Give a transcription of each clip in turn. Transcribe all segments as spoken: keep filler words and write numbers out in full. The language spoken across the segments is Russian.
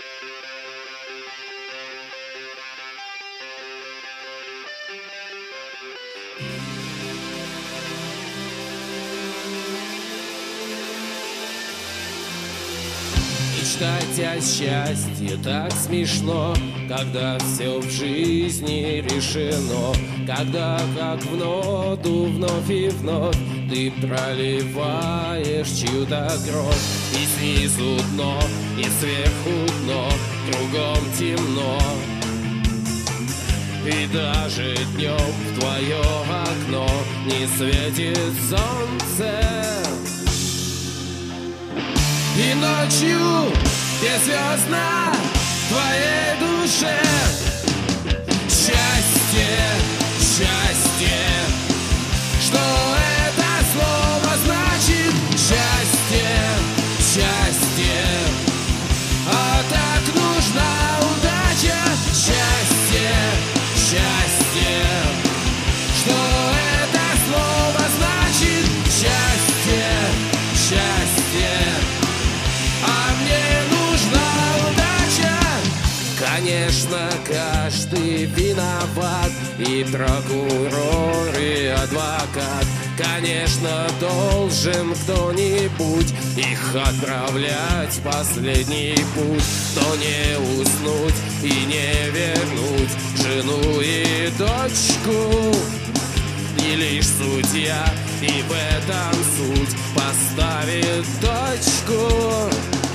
Мечтать о счастье так смешно, когда все в жизни решено, когда как в ноду вновь и вновь ты проливаешь чью-то кровь. И снизу дно, и сверху дно, кругом темно. И даже днем в твое окно не светит солнце. И ночью беззвездно в твоей душе счастье, счастье. Что это слово значит? Счастье, счастье. А так нужна удача. Счастье, счастье. Что это слово значит? Счастье, счастье. А мне нужна удача. Конечно, каждый виноват, и прокурор, и адвокат. Конечно, должен кто-нибудь их отправлять в последний путь. Но не уснуть и не вернуть жену и дочку. И лишь судья, и в этом суть, поставит точку.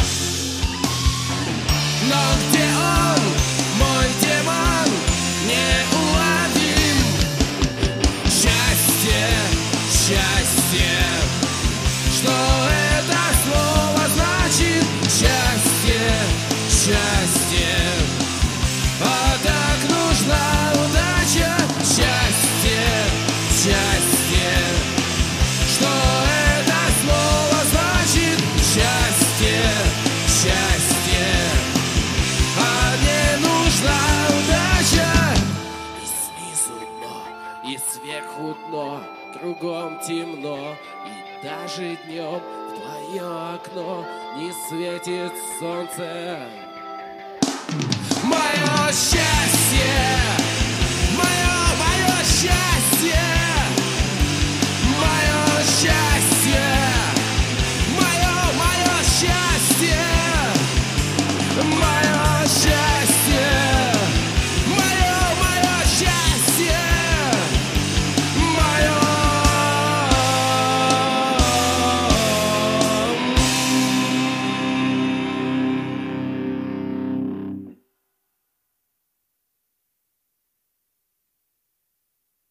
Но где он, мой демон, неуловим? Счастье, счастье. Что это слово значит? Счастье, счастье. А так нужна удача. Счастье, счастье. Что это слово значит? Счастье, счастье. А мне нужна удача. И снизу дно, и сверху дно, кругом темно. И даже днем в твое окно не светит солнце. Мое счастье.